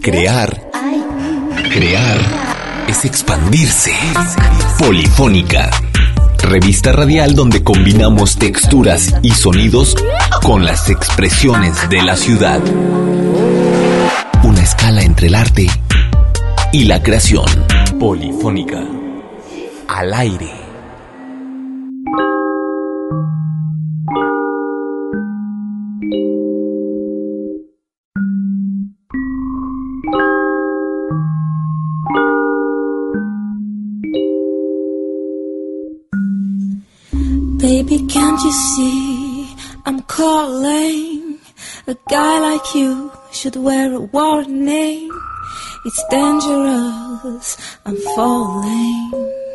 Crear es expandirse. Polifónica, revista radial donde combinamos texturas y sonidos con las expresiones de la ciudad. Una escala entre el arte y la creación. Polifónica, al aire. Baby, can't you see I'm calling? A guy like you should wear a warning. It's dangerous, I'm falling.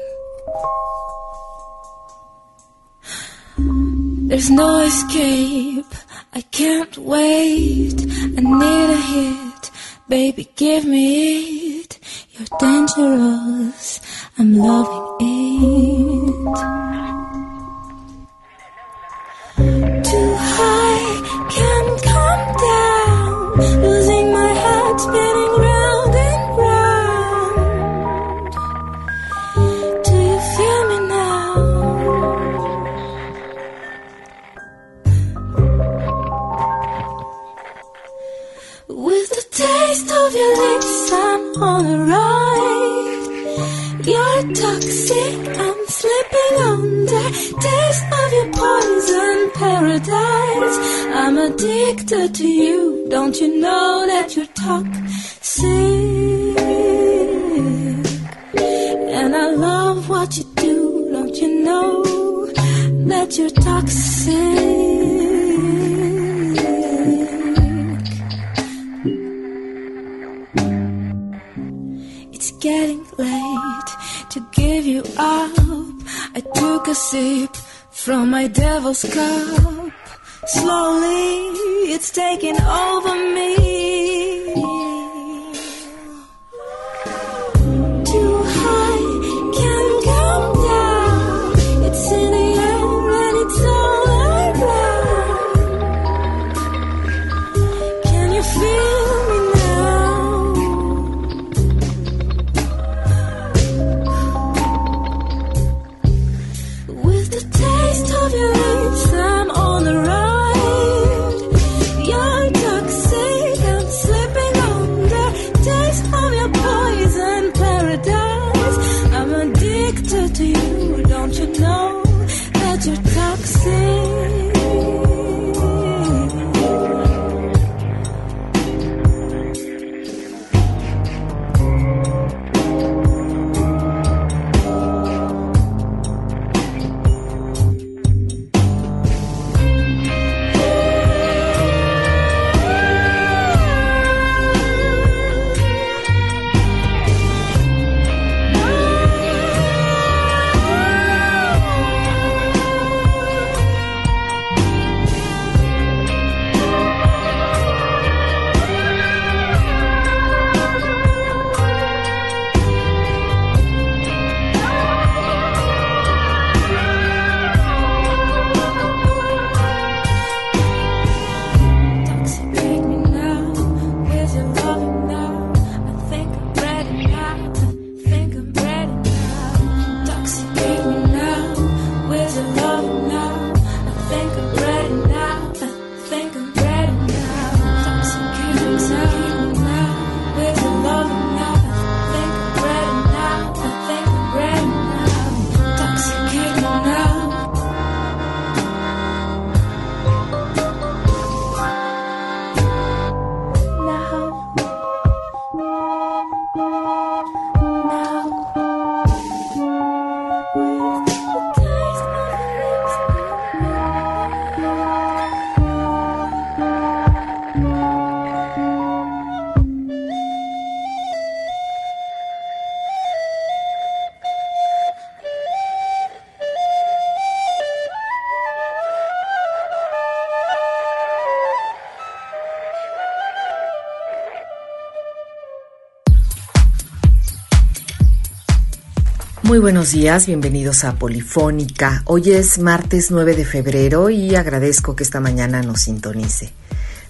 There's no escape, I can't wait. I need a hit, baby, give me it. You're dangerous, I'm loving it. Too high, can't come down. Losing my head, spinning round and round. Do you feel me now? With the taste of your lips, I'm on a ride. You're toxic, I'm slipping under. Taste of your poison paradise. I'm addicted to you. Don't you know that you're toxic? And I love what you do. Don't you know that you're toxic? It's getting late to give you up. I took a sip from my devil's cup. Slowly, it's taking over me. Too high, can't come down. It's in the air and it's all around. Can you feel me now? With the taste of your lips, I'm on the ride. You're toxic, I'm slipping under. Taste of your poison paradise. I'm addicted to you. Don't you know that you're toxic? Muy buenos días, bienvenidos a Polifónica. Hoy es martes 9 de febrero y agradezco que esta mañana nos sintonice.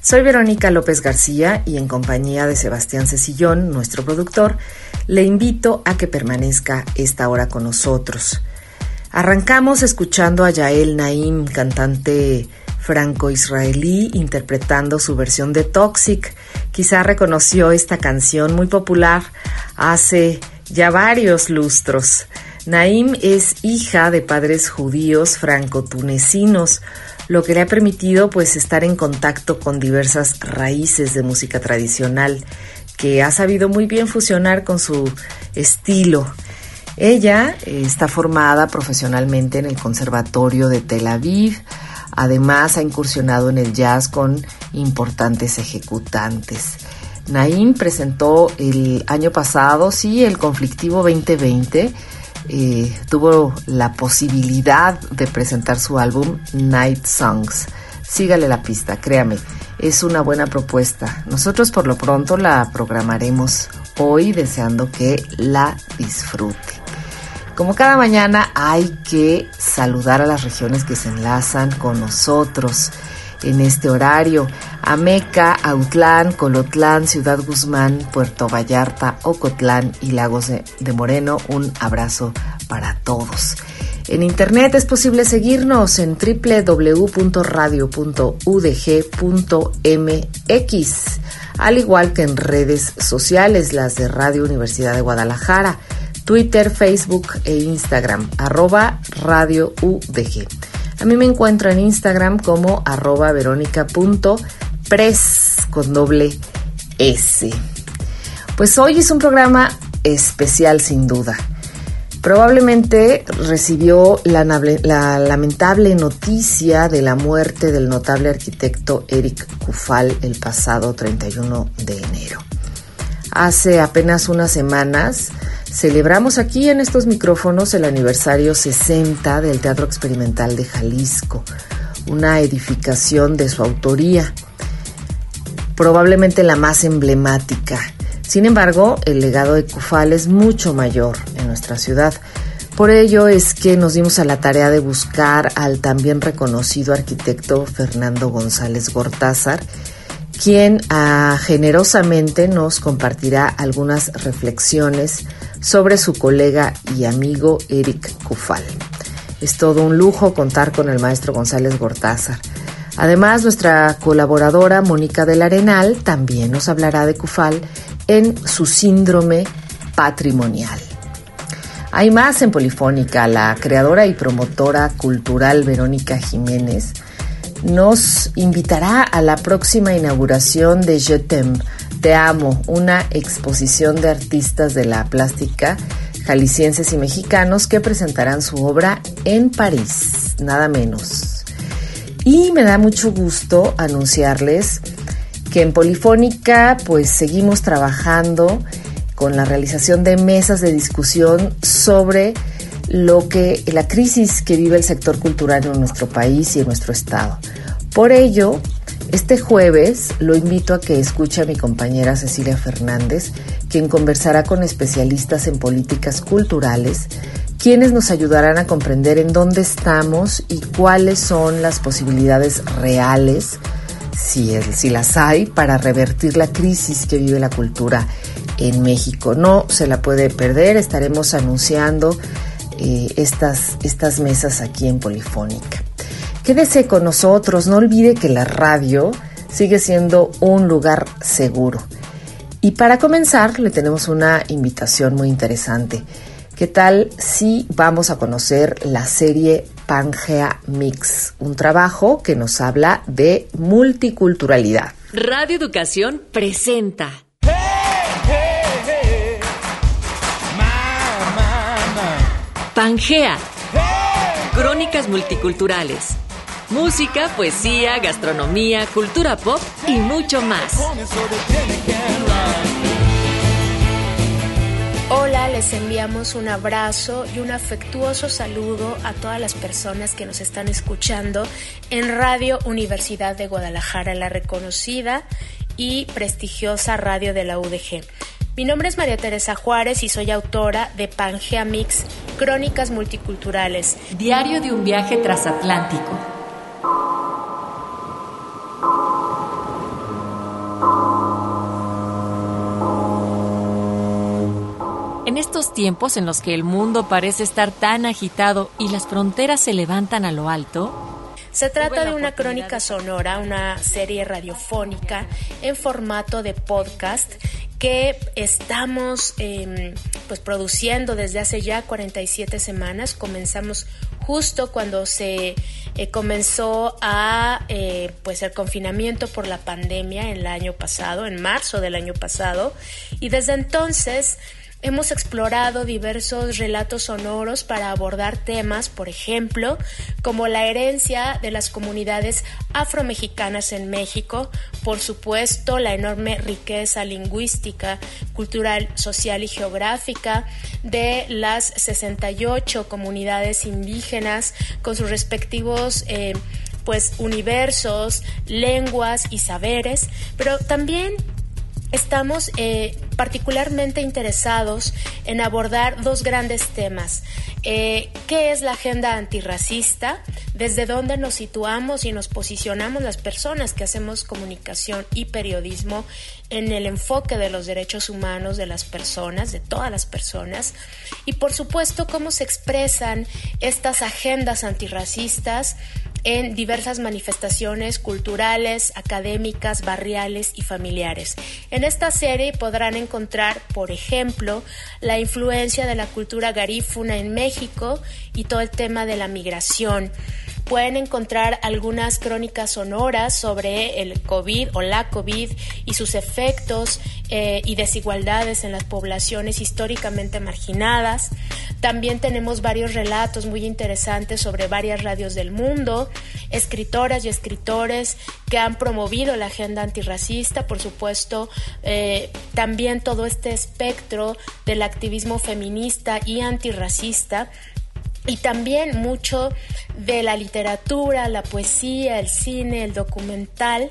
Soy Verónica López García y en compañía de Sebastián Cecillón, nuestro productor, le invito a que permanezca esta hora con nosotros. Arrancamos escuchando a Yael Naim, cantante franco-israelí, interpretando su versión de Toxic. Quizá reconoció esta canción muy popular hace ya varios lustros. Naim es hija de padres judíos franco-tunecinos, lo que le ha permitido pues estar en contacto con diversas raíces de música tradicional que ha sabido muy bien fusionar con su estilo. Ella está formada profesionalmente en el Conservatorio de Tel Aviv. Además ha incursionado en el jazz con importantes ejecutantes. Naim presentó el año pasado, el conflictivo 2020, tuvo la posibilidad de presentar su álbum Night Songs. Sígale la pista, créame, es una buena propuesta. Nosotros por lo pronto la programaremos hoy deseando que la disfrute. Como cada mañana hay que saludar a las regiones que se enlazan con nosotros en este horario: Ameca, Autlán, Colotlán, Ciudad Guzmán, Puerto Vallarta, Ocotlán y Lagos de Moreno. Un abrazo para todos. En internet es posible seguirnos en www.radio.udg.mx, al igual que en redes sociales, las de Radio Universidad de Guadalajara, Twitter, Facebook e Instagram, @Radio UDG. A mí me encuentro en Instagram como @veronica.press con doble S. Pues hoy es un programa especial sin duda. Probablemente recibió la lamentable noticia de la muerte del notable arquitecto Eric Kufal el pasado 31 de enero. Hace apenas unas semanas celebramos aquí en estos micrófonos el aniversario 60 del Teatro Experimental de Jalisco, una edificación de su autoría, probablemente la más emblemática. Sin embargo, el legado de Kufal es mucho mayor en nuestra ciudad. Por ello es que nos dimos a la tarea de buscar al también reconocido arquitecto Fernando González Gortázar, quien generosamente nos compartirá algunas reflexiones sobre su colega y amigo Eric Kufal. Es todo un lujo contar con el maestro González Gortázar. Además, nuestra colaboradora Mónica del Arenal también nos hablará de Kufal en su síndrome patrimonial. Hay más en Polifónica. La creadora y promotora cultural Verónica Jiménez nos invitará a la próxima inauguración de Je t'aime, Te amo, una exposición de artistas de la plástica jaliscienses y mexicanos que presentarán su obra en París, nada menos. Y me da mucho gusto anunciarles que en Polifónica pues seguimos trabajando con la realización de mesas de discusión sobre la crisis que vive el sector cultural en nuestro país y en nuestro estado. Por ello, este jueves lo invito a que escuche a mi compañera Cecilia Fernández, quien conversará con especialistas en políticas culturales, quienes nos ayudarán a comprender en dónde estamos y cuáles son las posibilidades reales, si las hay, para revertir la crisis que vive la cultura en México. No se la puede perder, estaremos anunciando estas mesas aquí en Polifónica. Quédese con nosotros, no olvide que la radio sigue siendo un lugar seguro. Y para comenzar, le tenemos una invitación muy interesante. ¿Qué tal si vamos a conocer la serie Pangea Mix? Un trabajo que nos habla de multiculturalidad. Radio Educación presenta Pangea, crónicas multiculturales. Música, poesía, gastronomía, cultura pop y mucho más. Hola, les enviamos un abrazo y un afectuoso saludo a todas las personas que nos están escuchando en Radio Universidad de Guadalajara, la reconocida y prestigiosa radio de la UDG. Mi nombre es María Teresa Juárez y soy autora de Pangea Mix, Crónicas Multiculturales. Diario de un viaje transatlántico. En estos tiempos en los que el mundo parece estar tan agitado y las fronteras se levantan a lo alto, se trata de una crónica sonora, una serie radiofónica en formato de podcast que estamos produciendo desde hace ya 47 semanas. Comenzamos justo cuando se comenzó el confinamiento por la pandemia el año pasado, en marzo del año pasado, y desde entonces hemos explorado diversos relatos sonoros para abordar temas, por ejemplo, como la herencia de las comunidades afromexicanas en México, por supuesto, la enorme riqueza lingüística, cultural, social y geográfica de las 68 comunidades indígenas con sus respectivos universos, lenguas y saberes, pero también estamos particularmente interesados en abordar dos grandes temas. ¿Qué es la agenda antirracista? ¿Desde dónde nos situamos y nos posicionamos las personas que hacemos comunicación y periodismo en el enfoque de los derechos humanos de las personas, de todas las personas? Y por supuesto, cómo se expresan estas agendas antirracistas en diversas manifestaciones culturales, académicas, barriales y familiares. En esta serie podrán encontrar, por ejemplo, la influencia de la cultura garífuna en México y todo el tema de la migración. Pueden encontrar algunas crónicas sonoras sobre el COVID o la COVID y sus efectos y desigualdades en las poblaciones históricamente marginadas. También tenemos varios relatos muy interesantes sobre varias radios del mundo, escritoras y escritores que han promovido la agenda antirracista, por supuesto, también todo este espectro del activismo feminista y antirracista. Y también mucho de la literatura, la poesía, el cine, el documental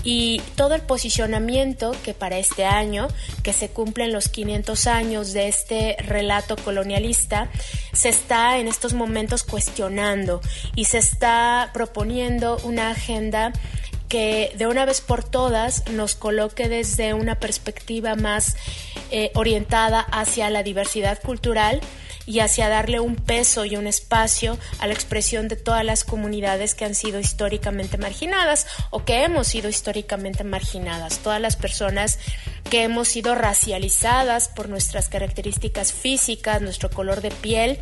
y todo el posicionamiento que para este año, que se cumplen los 500 años de este relato colonialista, se está en estos momentos cuestionando y se está proponiendo una agenda que de una vez por todas nos coloque desde una perspectiva más orientada hacia la diversidad cultural y hacia darle un peso y un espacio a la expresión de todas las comunidades que han sido históricamente marginadas o que hemos sido históricamente marginadas, todas las personas que hemos sido racializadas por nuestras características físicas, nuestro color de piel,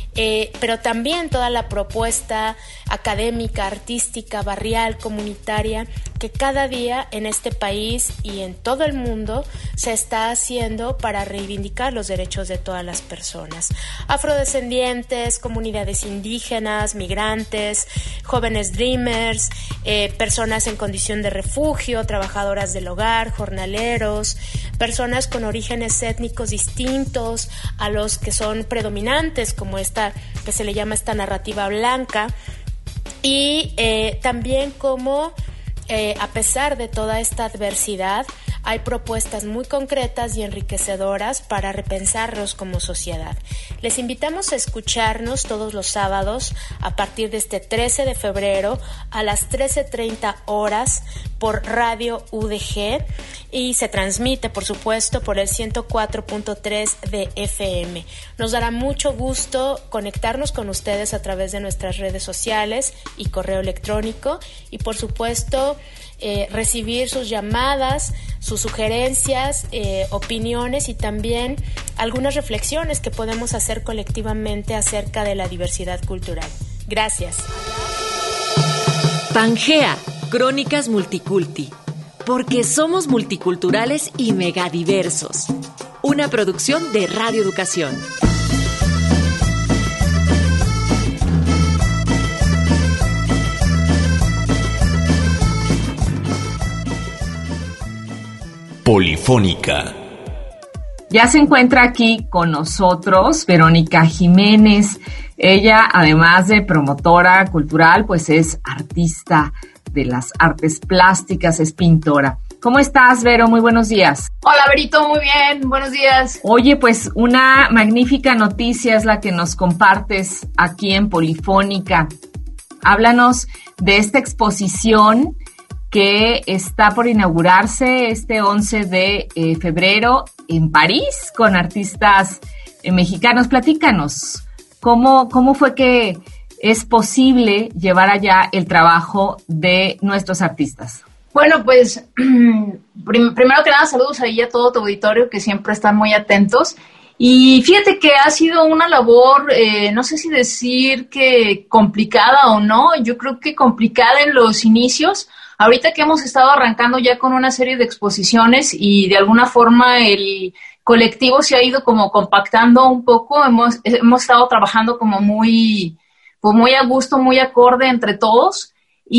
pero también toda la propuesta académica, artística, barrial, comunitaria, que cada día en este país y en todo el mundo se está haciendo para reivindicar los derechos de todas las personas. Afrodescendientes, comunidades indígenas, migrantes, jóvenes dreamers, personas en condición de refugio, trabajadoras del hogar, jornaleros, personas con orígenes étnicos distintos a los que son predominantes, como esta que se le llama esta narrativa blanca, y también como a pesar de toda esta adversidad hay propuestas muy concretas y enriquecedoras para repensarnos como sociedad. Les invitamos a escucharnos todos los sábados a partir de este 13 de febrero a las 13:30 horas por Radio UDG y se transmite, por supuesto, por el 104.3 de FM. Nos dará mucho gusto conectarnos con ustedes a través de nuestras redes sociales y correo electrónico y, por supuesto, recibir sus llamadas, sus sugerencias, opiniones y también algunas reflexiones que podemos hacer colectivamente acerca de la diversidad cultural. Gracias. Pangea, Crónicas Multiculti, porque somos multiculturales y megadiversos. Una producción de Radio Educación. Polifónica. Ya se encuentra aquí con nosotros Verónica Jiménez. Ella, además de promotora cultural, pues es artista de las artes plásticas, es pintora. ¿Cómo estás, Vero? Muy buenos días. Hola, Verito, muy bien, buenos días. Oye, pues una magnífica noticia es la que nos compartes aquí en Polifónica. Háblanos de esta exposición que está por inaugurarse este 11 de febrero en París con artistas mexicanos. Platícanos, ¿cómo fue que es posible llevar allá el trabajo de nuestros artistas? Bueno, pues primero que nada, saludos ahí a todo tu auditorio que siempre están muy atentos. Y fíjate que ha sido una labor, no sé si decir que complicada o no, yo creo que complicada en los inicios. Ahorita que hemos estado arrancando ya con una serie de exposiciones y de alguna forma el colectivo se ha ido como compactando un poco, hemos estado trabajando como muy a gusto, muy acorde entre todos,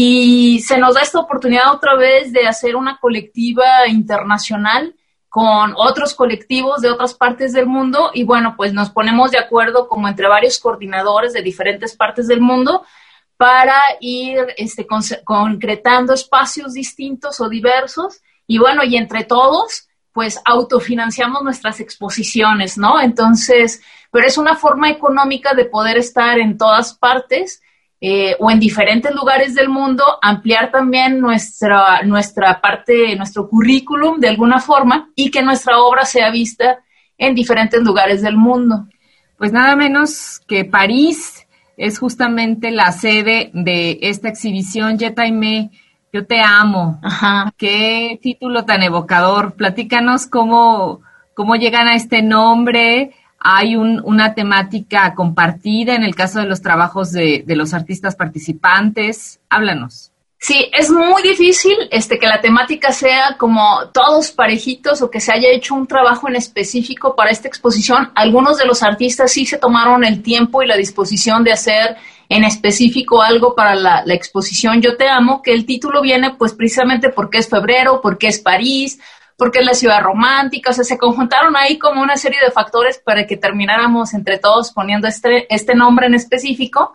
y se nos da esta oportunidad otra vez de hacer una colectiva internacional con otros colectivos de otras partes del mundo, y bueno, pues nos ponemos de acuerdo como entre varios coordinadores de diferentes partes del mundo para ir concretando espacios distintos o diversos, y bueno, y entre todos, pues autofinanciamos nuestras exposiciones, ¿no? Entonces, pero es una forma económica de poder estar en todas partes o en diferentes lugares del mundo, ampliar también nuestra parte, nuestro currículum de alguna forma, y que nuestra obra sea vista en diferentes lugares del mundo. Pues nada menos que París es justamente la sede de esta exhibición, Je t'aime, yo te amo. Ajá. Qué título tan evocador. Platícanos cómo llegan a este nombre. Hay una temática compartida en el caso de los trabajos de los artistas participantes. Háblanos. Sí, es muy difícil que la temática sea como todos parejitos o que se haya hecho un trabajo en específico para esta exposición. Algunos de los artistas sí se tomaron el tiempo y la disposición de hacer en específico algo para la exposición Yo te amo, que el título viene pues precisamente porque es febrero, porque es París, porque es la ciudad romántica. O sea, se conjuntaron ahí como una serie de factores para que termináramos entre todos poniendo este nombre en específico.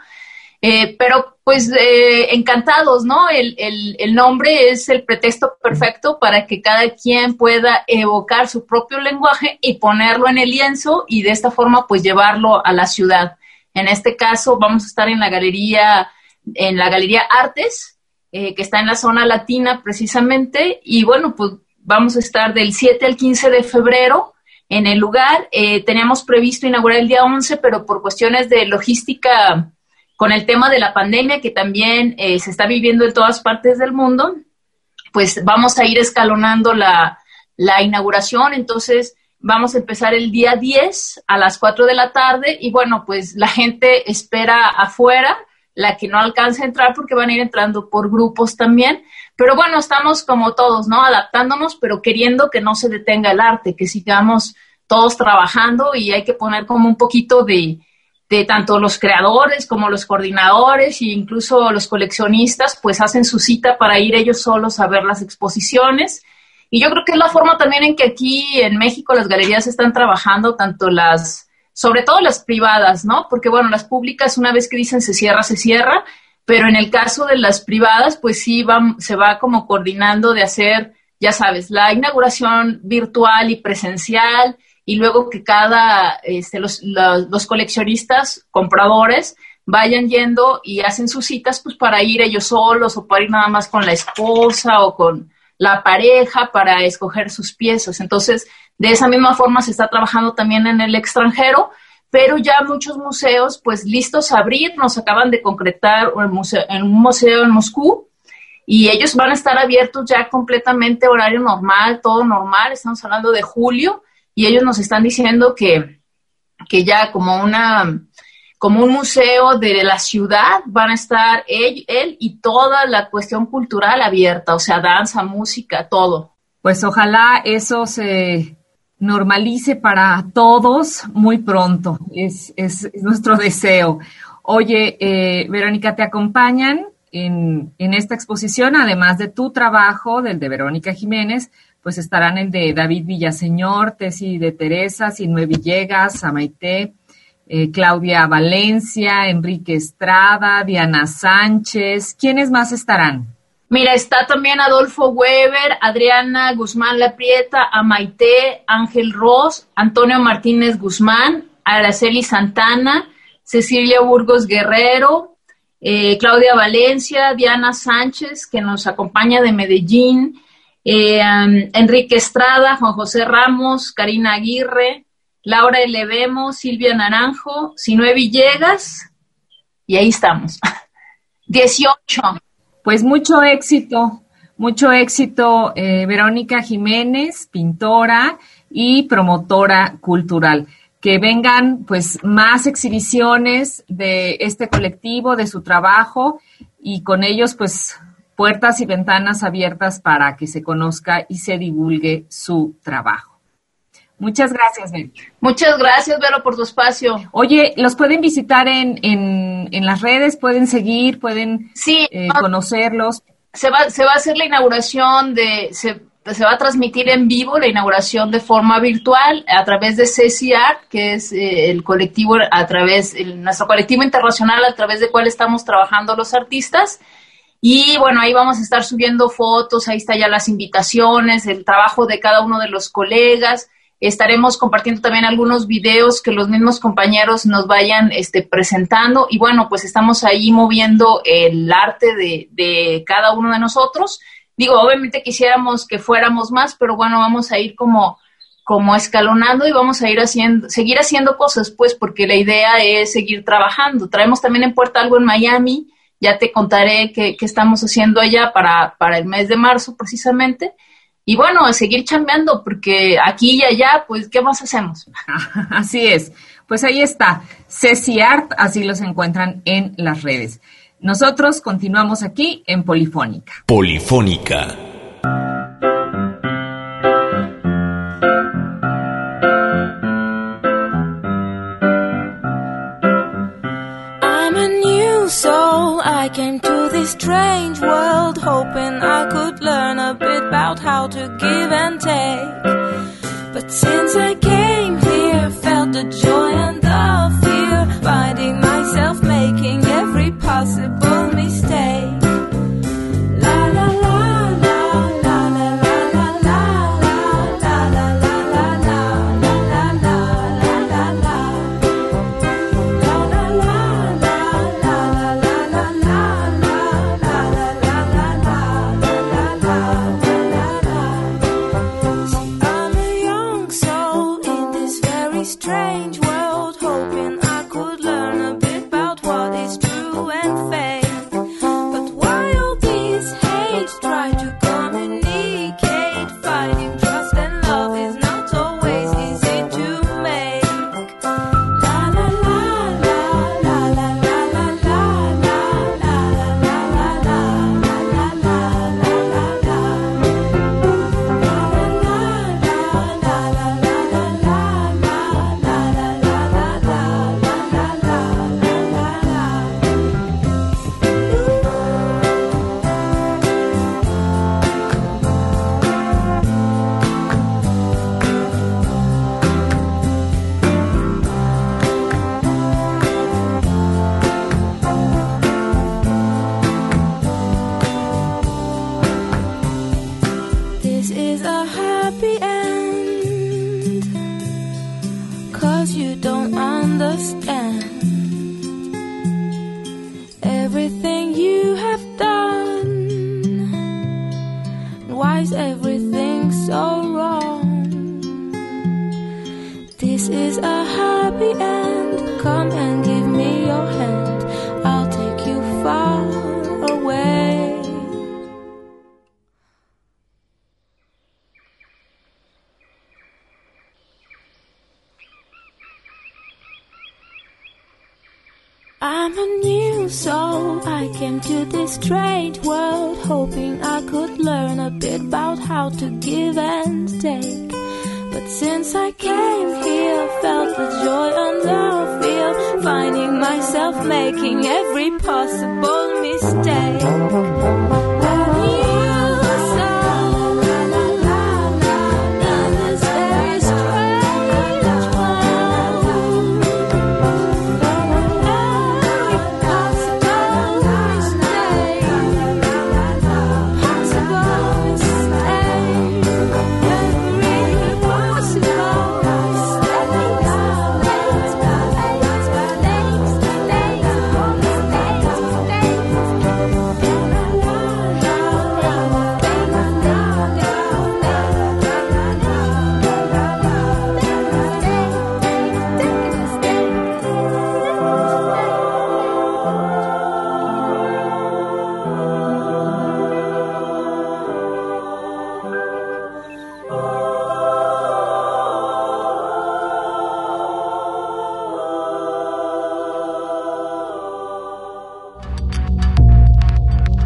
Pero pues encantados, ¿no? El nombre es el pretexto perfecto para que cada quien pueda evocar su propio lenguaje y ponerlo en el lienzo y de esta forma pues llevarlo a la ciudad. En este caso vamos a estar en la Galería Artes, que está en la zona latina precisamente, y bueno, pues vamos a estar del 7 al 15 de febrero en el lugar. Teníamos previsto inaugurar el día 11, pero por cuestiones de logística con el tema de la pandemia que también se está viviendo en todas partes del mundo, pues vamos a ir escalonando la inauguración. Entonces vamos a empezar el día 10 a las 4 de la tarde y bueno, pues la gente espera afuera, la que no alcanza a entrar porque van a ir entrando por grupos también. Pero bueno, estamos como todos, ¿no? Adaptándonos, pero queriendo que no se detenga el arte, que sigamos todos trabajando, y hay que poner como un poquito de tanto los creadores como los coordinadores e incluso los coleccionistas, pues hacen su cita para ir ellos solos a ver las exposiciones. Y yo creo que es la forma también en que aquí en México las galerías están trabajando, tanto sobre todo las privadas, ¿no? Porque bueno, las públicas una vez que dicen se cierra, pero en el caso de las privadas, pues sí se va como coordinando de hacer, ya sabes, la inauguración virtual y presencial, y luego que los coleccionistas, compradores, vayan yendo y hacen sus citas pues para ir ellos solos o para ir nada más con la esposa o con la pareja para escoger sus piezas. Entonces, de esa misma forma se está trabajando también en el extranjero, pero ya muchos museos pues listos a abrir. Nos acaban de concretar en un museo en Moscú, y ellos van a estar abiertos ya completamente, horario normal, todo normal. Estamos hablando de julio, y ellos nos están diciendo que ya como un museo de la ciudad van a estar él y toda la cuestión cultural abierta, o sea, danza, música, todo. Pues ojalá eso se normalice para todos muy pronto, es nuestro deseo. Oye, Verónica, ¿te acompañan en esta exposición, además de tu trabajo, del de Verónica Jiménez? Pues estarán el de David Villaseñor, Tessy de Teresa, Sinue Villegas, Amaité, Claudia Valencia, Enrique Estrada, Diana Sánchez. ¿Quiénes más estarán? Mira, está también Adolfo Weber, Adriana Guzmán Laprieta, Amaité, Ángel Ross, Antonio Martínez Guzmán, Araceli Santana, Cecilia Burgos Guerrero, Claudia Valencia, Diana Sánchez, que nos acompaña de Medellín, Enrique Estrada, Juan José Ramos, Karina Aguirre, Laura Elevemos, Silvia Naranjo, Sinue Villegas, y ahí estamos. 18. Pues mucho éxito, Verónica Jiménez, pintora y promotora cultural. Que vengan pues más exhibiciones de este colectivo, de su trabajo, y con ellos pues puertas y ventanas abiertas para que se conozca y se divulgue su trabajo. Muchas gracias, Vero. Muchas gracias, Vero, por tu espacio. Oye, ¿los pueden visitar en las redes? ¿Pueden seguir? ¿Pueden conocerlos? Se va a hacer la inauguración se va a transmitir en vivo la inauguración de forma virtual a través de CC Art, que es el colectivo nuestro colectivo internacional a través del cual estamos trabajando los artistas. Y bueno, ahí vamos a estar subiendo fotos, ahí está ya las invitaciones, el trabajo de cada uno de los colegas. Estaremos compartiendo también algunos videos que los mismos compañeros nos vayan presentando. Y bueno, pues estamos ahí moviendo el arte de cada uno de nosotros. Digo, obviamente quisiéramos que fuéramos más, pero bueno, vamos a ir como escalonando y vamos a seguir haciendo cosas, pues, porque la idea es seguir trabajando. Traemos también en puerta algo en Miami, ya te contaré qué estamos haciendo allá para el mes de marzo, precisamente. Y bueno, a seguir chambeando, porque aquí y allá, pues, ¿qué más hacemos? Así es. Pues ahí está, CC Art, así los encuentran en las redes. Nosotros continuamos aquí en Polifónica. Polifónica. I'm a new soul. I came to this strange world hoping I could learn a bit about how to give and take. But since I came here, felt the joy and the fear, finding myself making every possible mistake. La la la la la la la la la la la la la la la la strange world, hoping I could learn a bit about what is true and fake. But why all this hate? Try to communicate. Finding trust and love is not always easy to make. La la la la la la la la la la la la la la la This is a happy end, 'cause you don't understand everything you have done. Why is everything so wrong? This is a happy end. Come and give me your hand. I'll take you far away. I'm a new soul. I came to this strange world hoping I could learn a bit about how to give and take. But since I came here, felt the joy and the fear, finding myself making every possible mistake.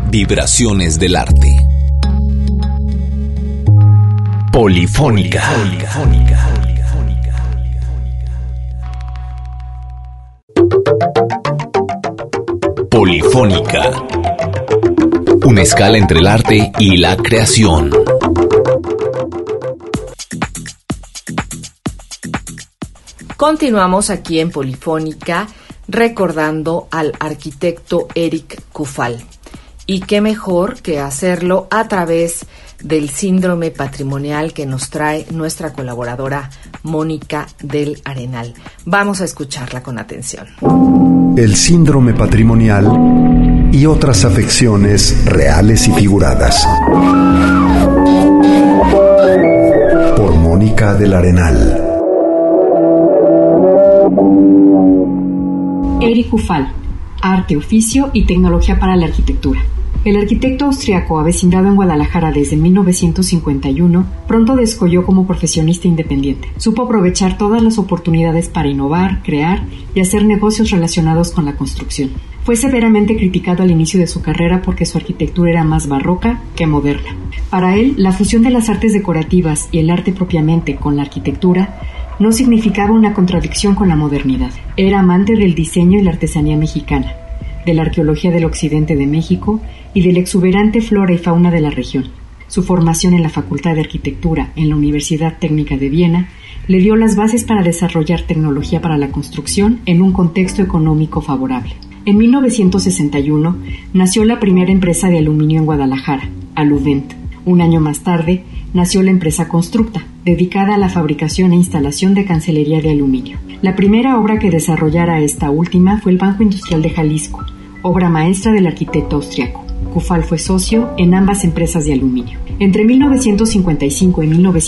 Vibraciones del arte. Polifónica. Polifónica. Una escala entre el arte y la creación. Continuamos aquí en Polifónica recordando al arquitecto Éric Kufal. Y qué mejor que hacerlo a través del síndrome patrimonial que nos trae nuestra colaboradora Mónica del Arenal. Vamos a escucharla con atención. El síndrome patrimonial y otras afecciones reales y figuradas. Por Mónica del Arenal. Éric Kufal, arte, oficio y tecnología para la arquitectura. El arquitecto austriaco, avecindado en Guadalajara desde 1951, pronto descolló como profesionista independiente. Supo aprovechar todas las oportunidades para innovar, crear y hacer negocios relacionados con la construcción. Fue severamente criticado al inicio de su carrera porque su arquitectura era más barroca que moderna. Para él, la fusión de las artes decorativas y el arte propiamente con la arquitectura no significaba una contradicción con la modernidad. Era amante del diseño y la artesanía mexicana, de la arqueología del occidente de México y de la exuberante flora y fauna de la región. Su formación en la Facultad de Arquitectura en la Universidad Técnica de Viena le dio las bases para desarrollar tecnología para la construcción en un contexto económico favorable. En 1961 nació la primera empresa de aluminio en Guadalajara, Aluvent. Un año más tarde nació la empresa Constructa, dedicada a la fabricación e instalación de cancelería de aluminio. La primera obra que desarrollara esta última fue el Banco Industrial de Jalisco, obra maestra del arquitecto austriaco. Kufal fue socio en ambas empresas de aluminio. Entre 1955 y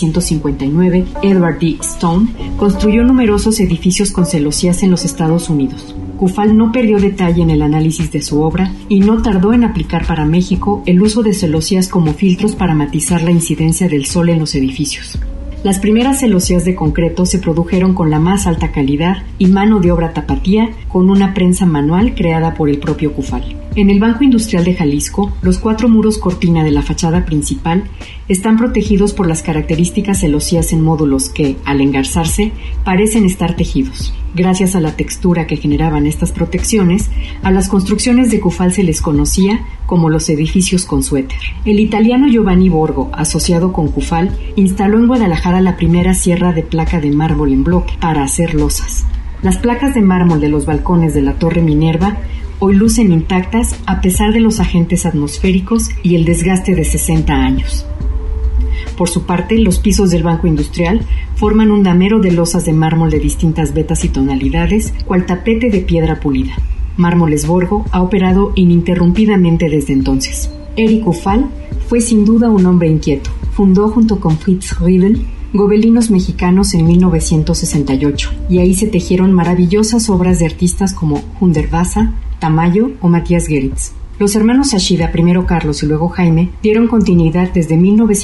1959, Edward D. Stone construyó numerosos edificios con celosías en los Estados Unidos. Kufal no perdió detalle en el análisis de su obra y no tardó en aplicar para México el uso de celosías como filtros para matizar la incidencia del sol en los edificios. Las primeras celosías de concreto se produjeron con la más alta calidad y mano de obra tapatía con una prensa manual creada por el propio Kufal. En el Banco Industrial de Jalisco, los 4 muros cortina de la fachada principal están protegidos por las características celosías en módulos que, al engarzarse, parecen estar tejidos. Gracias a la textura que generaban estas protecciones, a las construcciones de Kufal se les conocía como los edificios con suéter. El italiano Giovanni Borgo, asociado con Kufal, instaló en Guadalajara la primera sierra de placa de mármol en bloque para hacer losas. Las placas de mármol de los balcones de la Torre Minerva hoy lucen intactas a pesar de los agentes atmosféricos y el desgaste de 60 años. Por su parte, los pisos del Banco Industrial forman un damero de losas de mármol de distintas vetas y tonalidades, cual tapete de piedra pulida. Mármoles Borgo ha operado ininterrumpidamente desde entonces. Éric Kufal fue sin duda un hombre inquieto. Fundó junto con Fritz Riedel Gobelinos Mexicanos en 1968 y ahí se tejieron maravillosas obras de artistas como Hundertwasser, Tamayo o Matías Geritz. Los hermanos Ashida, primero Carlos y luego Jaime, dieron continuidad desde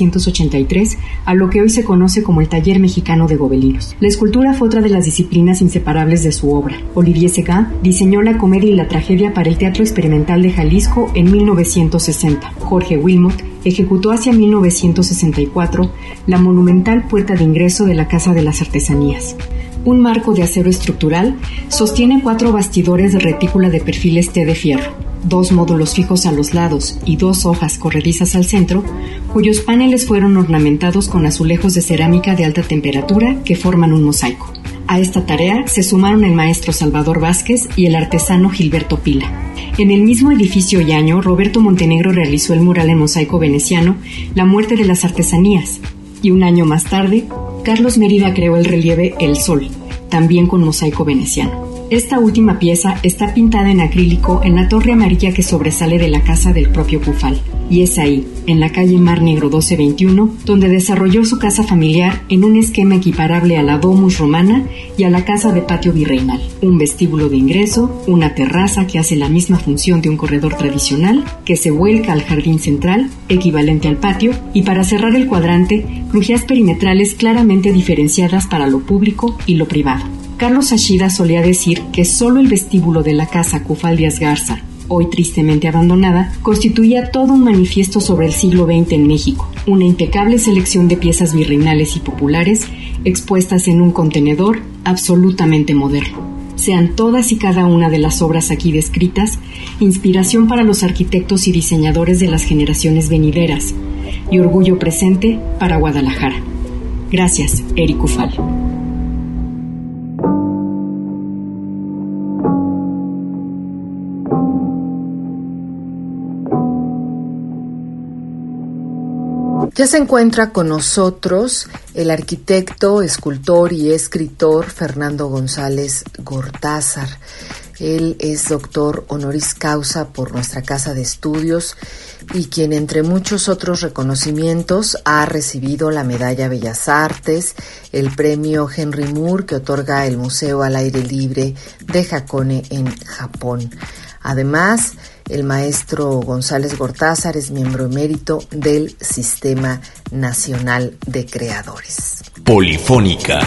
1983 a lo que hoy se conoce como el Taller Mexicano de Gobelinos. La escultura fue otra de las disciplinas inseparables de su obra. Olivier Segat diseñó la comedia y la tragedia para el Teatro Experimental de Jalisco en 1960. Jorge Wilmot ejecutó hacia 1964 la monumental puerta de ingreso de la Casa de las Artesanías. Un marco de acero estructural sostiene 4 bastidores de retícula de perfiles T de fierro, 2 módulos fijos a los lados y 2 hojas corredizas al centro, cuyos paneles fueron ornamentados con azulejos de cerámica de alta temperatura que forman un mosaico. A esta tarea se sumaron el maestro Salvador Vázquez y el artesano Gilberto Pila. En el mismo edificio y año, Roberto Montenegro realizó el mural en mosaico veneciano La Muerte de las Artesanías, y un año más tarde, Carlos Mérida creó el relieve El Sol, también con mosaico veneciano. Esta última pieza está pintada en acrílico en la torre amarilla que sobresale de la casa del propio Kufal, y es ahí, en la calle Mar Negro 1221, donde desarrolló su casa familiar en un esquema equiparable a la Domus Romana y a la casa de patio virreinal. Un vestíbulo de ingreso, una terraza que hace la misma función de un corredor tradicional, que se vuelca al jardín central, equivalente al patio, y para cerrar el cuadrante, crujías perimetrales claramente diferenciadas para lo público y lo privado. Carlos Ashida solía decir que solo el vestíbulo de la casa Kufal Díaz Garza, hoy tristemente abandonada, constituía todo un manifiesto sobre el siglo XX en México, una impecable selección de piezas virreinales y populares expuestas en un contenedor absolutamente moderno. Sean todas y cada una de las obras aquí descritas inspiración para los arquitectos y diseñadores de las generaciones venideras y orgullo presente para Guadalajara. Gracias, Eric Ufal. Ya se encuentra con nosotros el arquitecto, escultor y escritor Fernando González Gortázar. Él es doctor honoris causa por nuestra Casa de Estudios y quien, entre muchos otros reconocimientos, ha recibido la Medalla Bellas Artes, el premio Henry Moore que otorga el Museo al Aire Libre de Hakone en Japón. Además, el maestro González Gortázar es miembro emérito del Sistema Nacional de Creadores. Polifónica.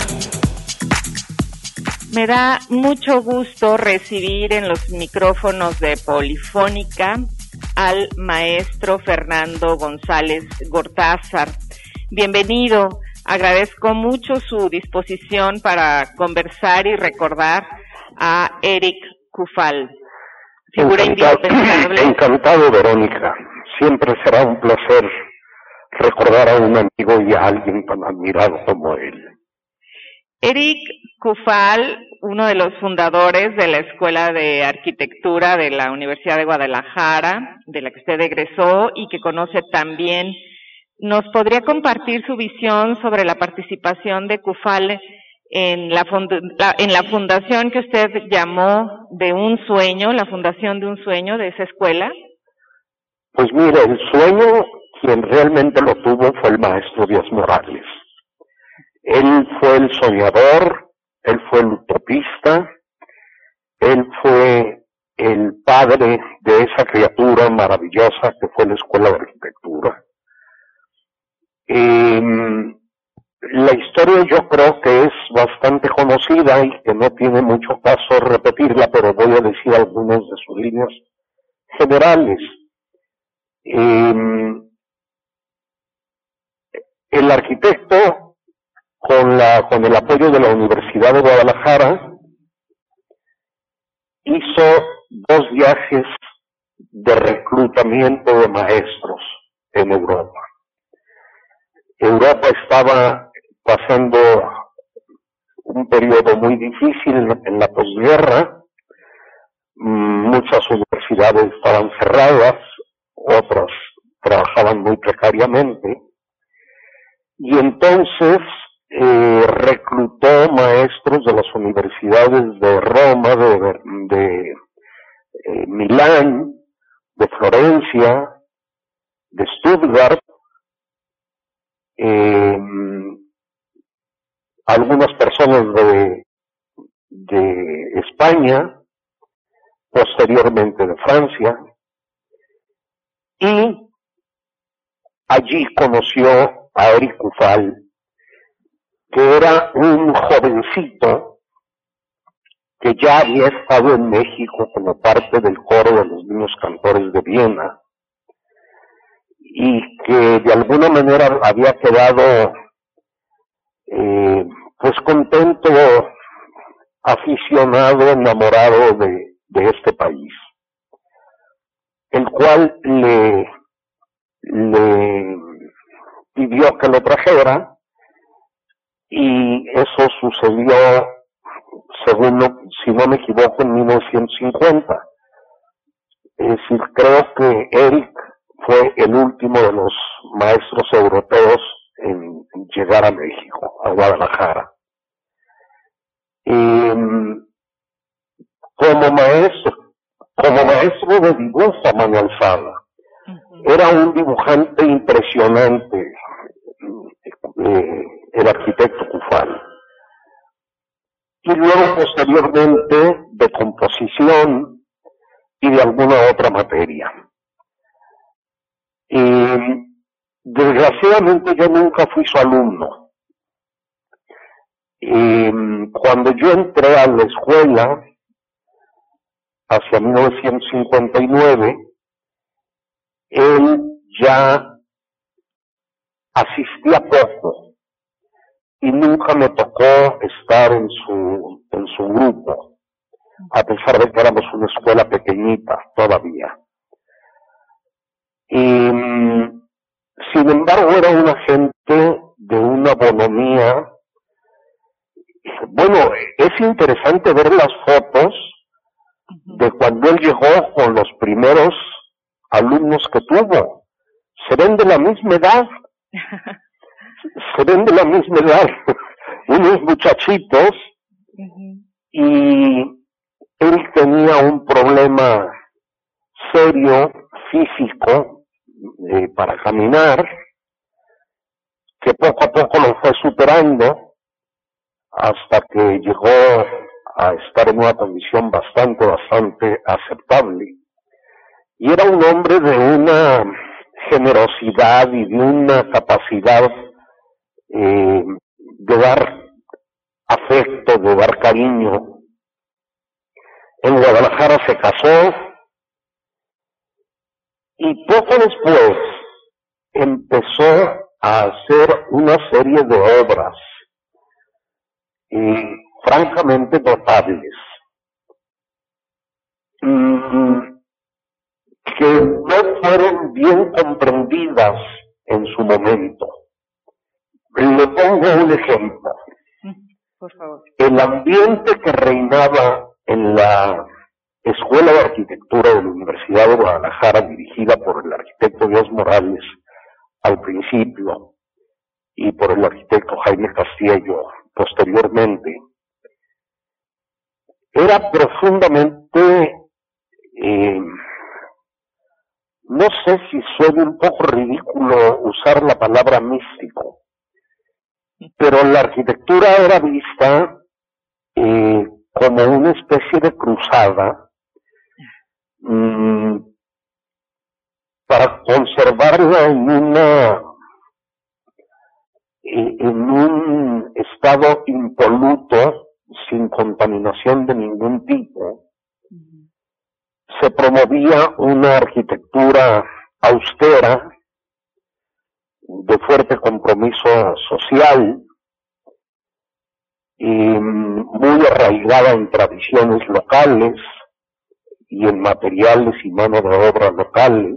Me da mucho gusto recibir en los micrófonos de Polifónica al maestro Fernando González Gortázar. Bienvenido, agradezco mucho su disposición para conversar y recordar a Eric Ufal. Figura indispensable. Encantado, Verónica. Siempre será un placer recordar a un amigo y a alguien tan admirado como él. Eric Ufal, uno de los fundadores de la Escuela de Arquitectura de la Universidad de Guadalajara, de la que usted egresó y que conoce también, ¿nos podría compartir su visión sobre la participación de Ufal en la fundación que usted llamó de un sueño, la fundación de un sueño de esa escuela? Pues mire, el sueño, quien realmente lo tuvo fue el maestro Díaz Morales. Él fue el soñador, él fue el utopista, él fue el padre de esa criatura maravillosa que fue la Escuela de Arquitectura. La historia yo creo que es bastante conocida y que no tiene mucho caso repetirla, pero voy a decir algunas de sus líneas generales. El arquitecto, con el apoyo de la Universidad de Guadalajara, hizo 2 viajes de reclutamiento de maestros en Europa. Europa estaba pasando un periodo muy difícil en la posguerra. Muchas universidades estaban cerradas, otras trabajaban muy precariamente, y entonces reclutó maestros de las universidades de Roma, de Milán, de Florencia, de Stuttgart, algunas personas de España, posteriormente de Francia, y allí conoció a Eric Ufal, que era un jovencito que ya había estado en México como parte del coro de los niños cantores de Viena, y que de alguna manera había quedado pues contento, aficionado, enamorado de este país, el cual le pidió que lo trajera, y eso sucedió, si no me equivoco, en 1950. Es decir, creo que Eric fue el último de los maestros europeos en llegar a México, a Guadalajara. Como maestro de dibujo a mano alzada, era un dibujante impresionante, el arquitecto Ufal. Y luego, posteriormente, de composición y de alguna otra materia. Desgraciadamente yo nunca fui su alumno. Cuando yo entré a la escuela, hacia 1959, él ya asistía poco y nunca me tocó estar en su grupo, a pesar de que éramos una escuela pequeñita todavía. Y sin embargo era una gente de una bonomía. Bueno, es interesante ver las fotos de cuando él llegó con los primeros alumnos que tuvo. Se ven de la misma edad. Unos muchachitos, y él tenía un problema serio, físico, para caminar, que poco a poco lo fue superando hasta que llegó a estar en una condición bastante aceptable. Y era un hombre de una generosidad y de una capacidad de dar afecto, de dar cariño. En Guadalajara se casó y poco después empezó a hacer una serie de obras francamente notables, que no fueron bien comprendidas en su momento. Le pongo un ejemplo. Por favor. El ambiente que reinaba en la Escuela de Arquitectura de la Universidad de Guadalajara, dirigida por el arquitecto Díaz Morales al principio y por el arquitecto Jaime Castillo posteriormente, era profundamente, no sé si suena un poco ridículo usar la palabra místico, pero la arquitectura era vista como una especie de cruzada para conservarla en un estado impoluto, sin contaminación de ningún tipo. Se promovía una arquitectura austera, de fuerte compromiso social y muy arraigada en tradiciones locales y en materiales y mano de obra locales.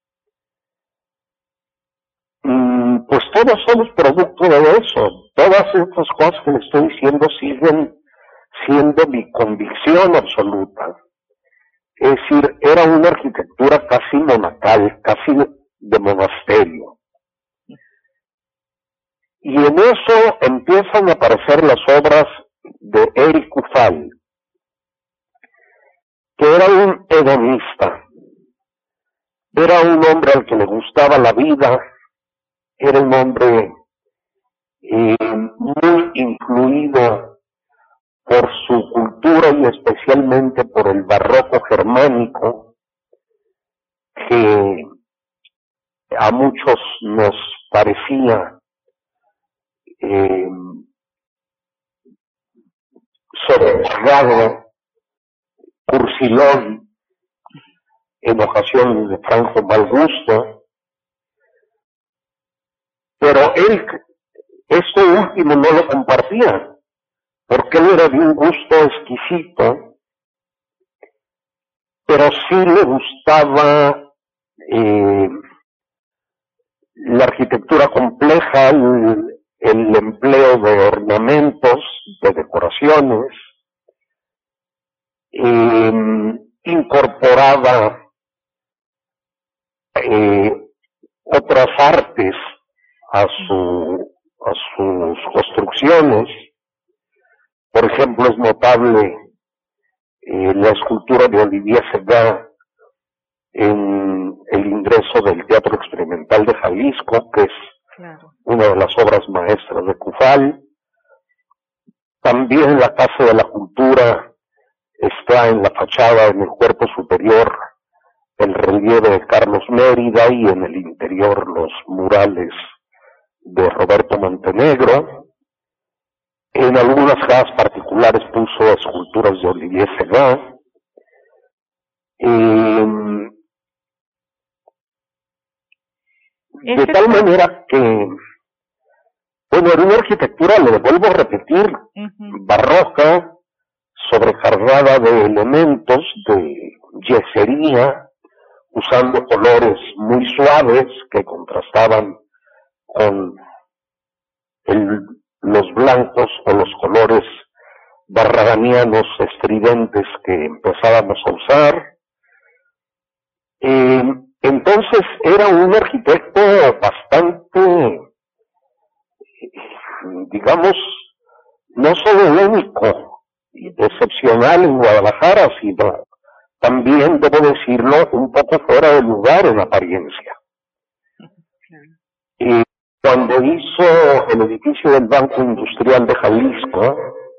Pues todos somos producto de eso. Todas estas cosas que le estoy diciendo siguen siendo mi convicción absoluta. Es decir, era una arquitectura casi monacal, casi de monasterio. Y en eso empiezan a aparecer las obras de Éric Kufal, que era un hedonista, era un hombre al que le gustaba la vida, era un hombre muy influido por su cultura y especialmente por el barroco germánico, que a muchos nos parecía sobrecargado, cursilón, en ocasiones de franco mal gusto, pero él esto último no lo compartía, porque él era de un gusto exquisito, pero sí le gustaba la arquitectura compleja, el empleo de ornamentos, de decoraciones, incorporaba otras artes a sus construcciones. Por ejemplo, es notable la escultura de Olivier Segat en el ingreso del Teatro Experimental de Jalisco, que es una de las obras maestras de Kufal. También la Casa de la Cultura está en la fachada, en el cuerpo superior, el relieve de Carlos Mérida, y en el interior los murales de Roberto Montenegro. En algunas casas particulares puso esculturas de Olivier Segat. De tal manera que, bueno, era una arquitectura, le vuelvo a repetir, barroca, sobrecargada de elementos de yesería, usando colores muy suaves que contrastaban con los blancos o los colores barraganianos estridentes que empezábamos a usar. Entonces era un arquitecto bastante, digamos, no solo único y excepcional en Guadalajara, sino también, debo decirlo, un poco fuera de lugar en apariencia. Y cuando hizo el edificio del Banco Industrial de Jalisco,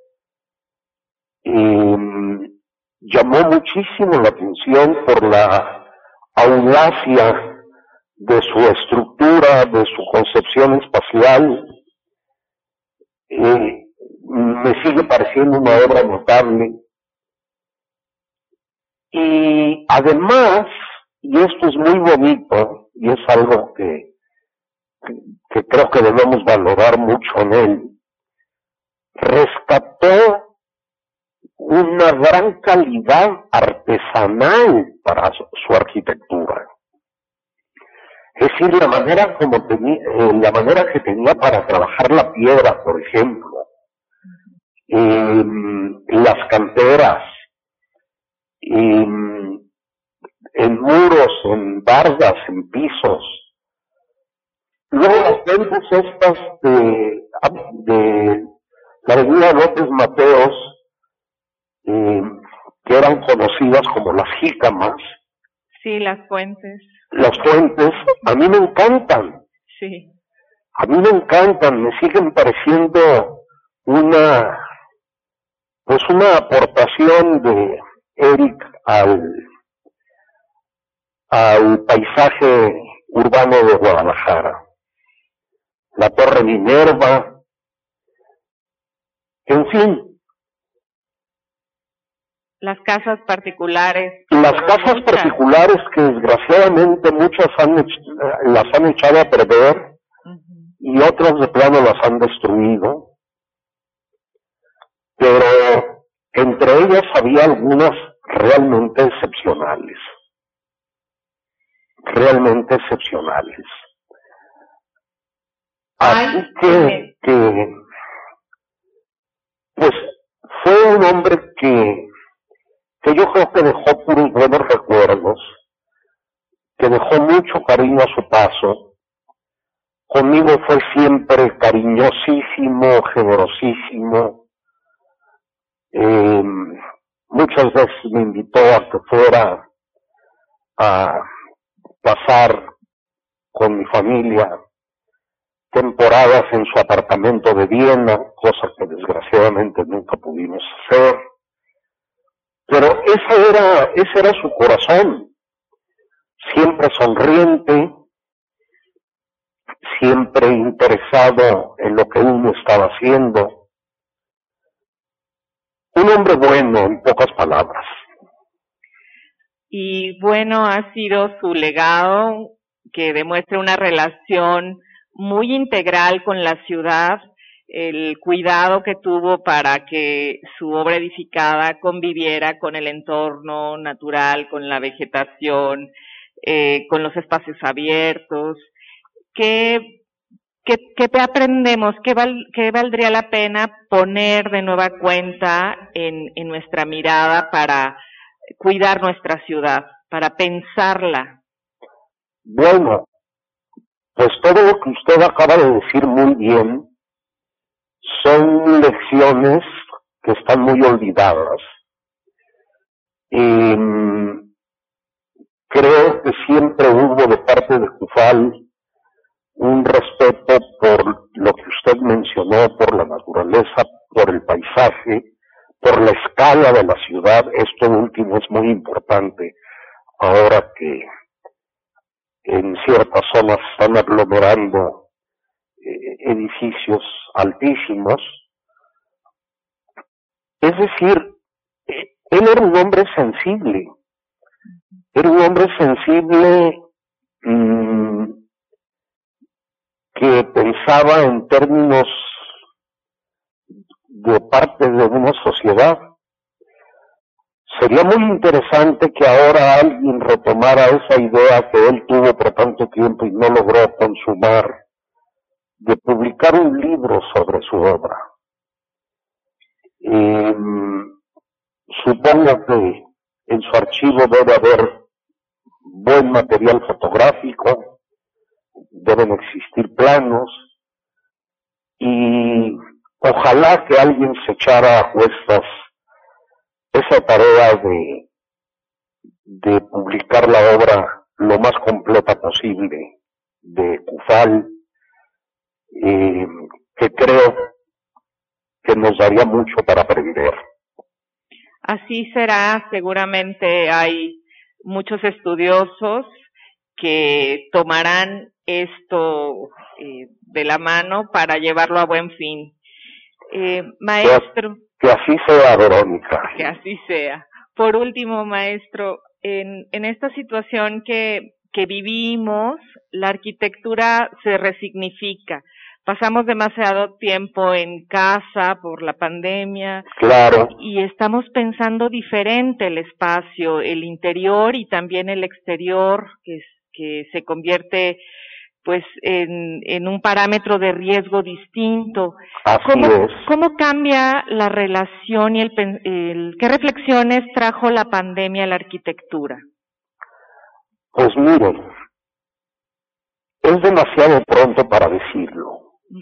llamó muchísimo la atención por la audacia de su estructura, de su concepción espacial. Me sigue pareciendo una obra notable. Y además, y esto es muy bonito, y es algo que creo que debemos valorar mucho en él, rescató una gran calidad artesanal para su arquitectura. Es decir, la manera que tenía para trabajar la piedra, por ejemplo, las canteras, en muros, en bardas, en pisos. Luego las ventas estas de la avenida López Mateos, que eran conocidas como las jícamas. Sí, las fuentes. Las fuentes, a mí me encantan. Sí. A mí me encantan, me siguen pareciendo una aportación de Eric al paisaje urbano de Guadalajara. La Torre Minerva, en fin. Las casas particulares. Las casas particulares que desgraciadamente muchas las han echado a perder y otras de plano las han destruido. Pero entre ellas había algunas realmente excepcionales. Realmente excepcionales. Así que pues fue un hombre que yo creo que dejó puros buenos recuerdos, que dejó mucho cariño a su paso. Conmigo fue siempre cariñosísimo, generosísimo. Muchas veces me invitó a que fuera a pasar con mi familia temporadas en su apartamento de Viena, cosa que desgraciadamente nunca pudimos hacer. Pero ese era su corazón, siempre sonriente, siempre interesado en lo que uno estaba haciendo. Un hombre bueno, en pocas palabras. Y bueno, ha sido su legado que demuestra una relación muy integral con la ciudad, el cuidado que tuvo para que su obra edificada conviviera con el entorno natural, con la vegetación, con los espacios abiertos. ¿Qué aprendemos? ¿Qué valdría la pena poner de nueva cuenta en nuestra mirada para cuidar nuestra ciudad, para pensarla? Bueno, pues todo lo que usted acaba de decir muy bien son lecciones que están muy olvidadas. Creo que siempre hubo de parte de Cufal un respeto por lo que usted mencionó, por la naturaleza, por el paisaje, por la escala de la ciudad. Esto último es muy importante ahora que en ciertas zonas están aglomerando edificios altísimos. Es decir, él era un hombre sensible Era un hombre sensible que pensaba en términos de parte de una sociedad. Sería muy interesante que ahora alguien retomara esa idea que él tuvo por tanto tiempo y no logró consumar, de publicar un libro sobre su obra. Supongo que en su archivo debe haber buen material fotográfico, deben existir planos, y ojalá que alguien se echara a cuestas esa tarea de publicar la obra lo más completa posible de Cufal, que creo que nos daría mucho para aprender. Así será, seguramente hay muchos estudiosos que tomarán esto de la mano para llevarlo a buen fin. Maestro. Que así sea, Verónica. Que así sea. Por último, maestro, en esta situación que vivimos, la arquitectura se resignifica. Pasamos demasiado tiempo en casa por la pandemia. Claro. Y estamos pensando diferente el espacio, el interior y también el exterior, que se convierte pues en un parámetro de riesgo distinto. Así es. ¿Cómo cambia la relación y qué reflexiones trajo la pandemia a la arquitectura? Pues miren, es demasiado pronto para decirlo.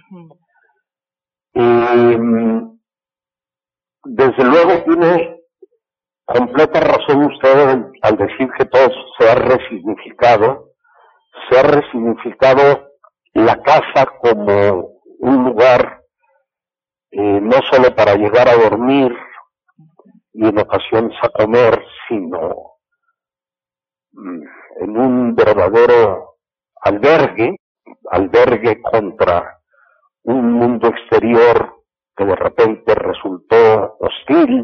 Desde luego tiene completa razón usted al decir que todo se ha resignificado. Se ha resignificado la casa como un lugar no solo para llegar a dormir y en ocasiones a comer, sino en un verdadero albergue contra un mundo exterior que de repente resultó hostil.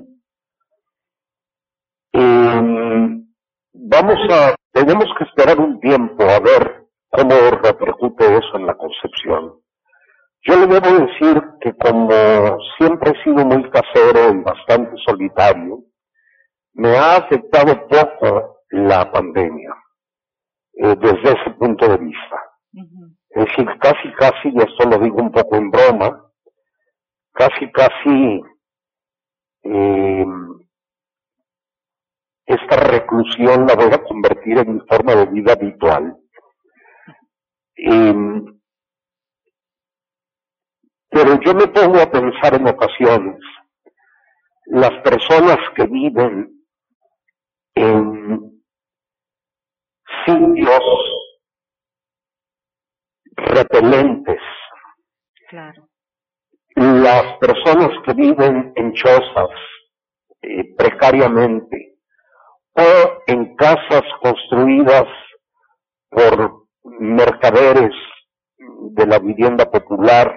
Tenemos que esperar un tiempo a ver cómo repercute eso en la concepción. Yo le debo decir que como siempre he sido muy casero y bastante solitario, me ha afectado poco la pandemia desde ese punto de vista. Es decir, casi, y esto lo digo un poco en broma, casi esta reclusión la voy a convertir en mi forma de vida habitual. Pero yo me pongo a pensar en ocasiones, las personas que viven en sitios repelentes, claro, las personas que viven en chozas precariamente, o en casas construidas por mercaderes de la vivienda popular,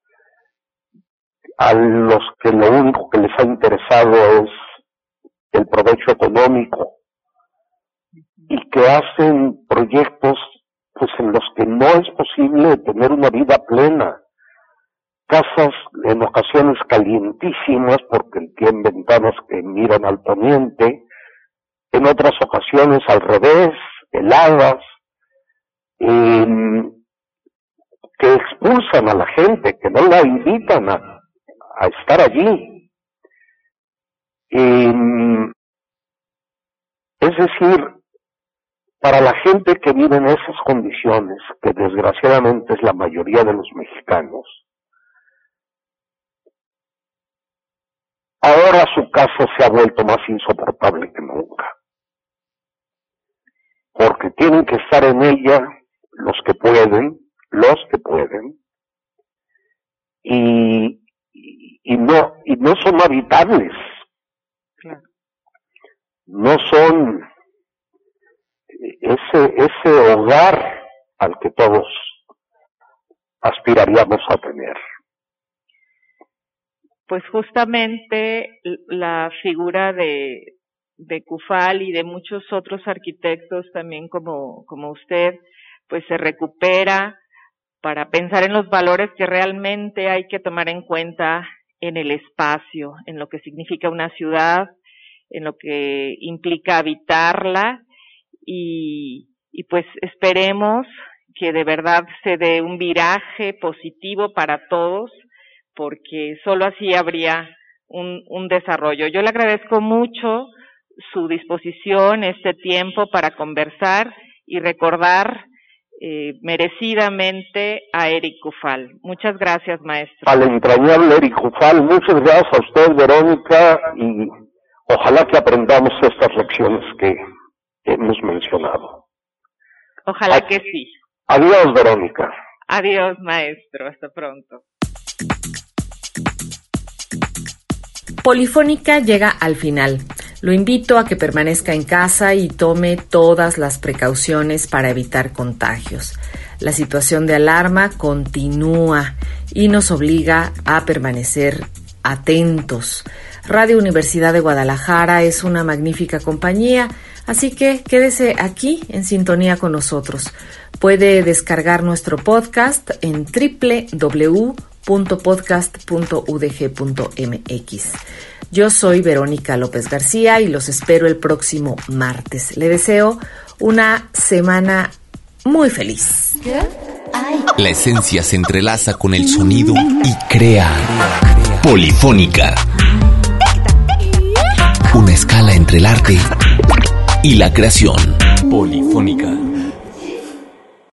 a los que lo único que les ha interesado es el provecho económico, y que hacen proyectos pues en los que no es posible tener una vida plena. Casas en ocasiones calientísimas porque tienen ventanas que miran al poniente, en otras ocasiones al revés, heladas, que expulsan a la gente, que no la invitan a estar allí. Es decir, para la gente que vive en esas condiciones, que desgraciadamente es la mayoría de los mexicanos, ahora su casa se ha vuelto más insoportable que nunca. Porque tienen que estar en ella los que pueden, y no son habitables. Claro. No son ese hogar al que todos aspiraríamos a tener. Pues justamente la figura de CUFAL y de muchos otros arquitectos también como usted, pues se recupera para pensar en los valores que realmente hay que tomar en cuenta en el espacio, en lo que significa una ciudad, en lo que implica habitarla y pues esperemos que de verdad se dé un viraje positivo para todos, porque solo así habría un desarrollo. Yo le agradezco mucho su disposición, este tiempo para conversar y recordar merecidamente a Eric Cufal. Muchas gracias, maestro. Al entrañable Eric Cufal, muchas gracias a usted, Verónica, y ojalá que aprendamos estas lecciones que hemos mencionado. Ojalá que sí. Adiós, Verónica. Adiós, maestro. Hasta pronto. Polifónica llega al final. Lo invito a que permanezca en casa y tome todas las precauciones para evitar contagios. La situación de alarma continúa y nos obliga a permanecer atentos. Radio Universidad de Guadalajara es una magnífica compañía, así que quédese aquí en sintonía con nosotros. Puede descargar nuestro podcast en www.podcast.udg.mx. Yo soy Verónica López García y los espero el próximo martes. Le deseo una semana muy feliz. La esencia se entrelaza con el sonido y crea Polifónica. Una escala entre el arte y la creación. Polifónica.